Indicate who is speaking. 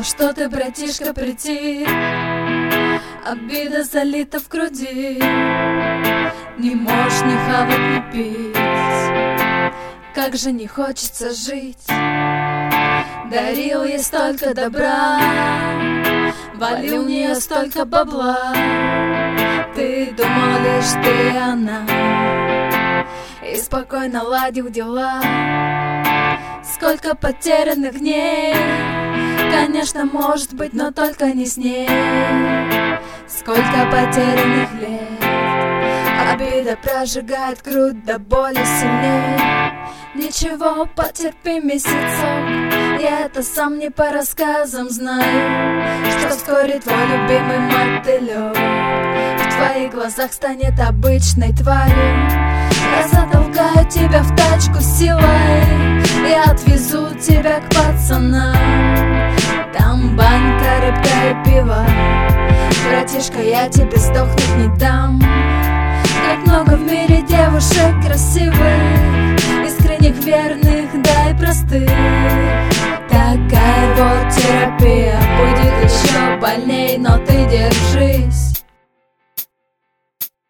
Speaker 1: что ты, братишка, притих, обида залита в груди. Не можешь ни хавать, ни пить, как же не хочется жить. Дарил ей столько добра, валил в нее столько бабла. Ты думал лишь ты она, и спокойно ладил дела. Сколько потерянных дней, конечно, может быть, но только не с ней. Сколько потерянных лет, обида прожигает грудь до боли сильней. Ничего, потерпи месяцок, я это сам не по рассказам знаю, что вскоре твой любимый мотылек в твоих глазах станет обычной тварью. Я затолкаю тебя в тачку силой и отвезу тебя к пацанам. Там банька, рыбка и пиво, братишка, я тебе сдохнуть не дам. Как много в мире девушек красивых,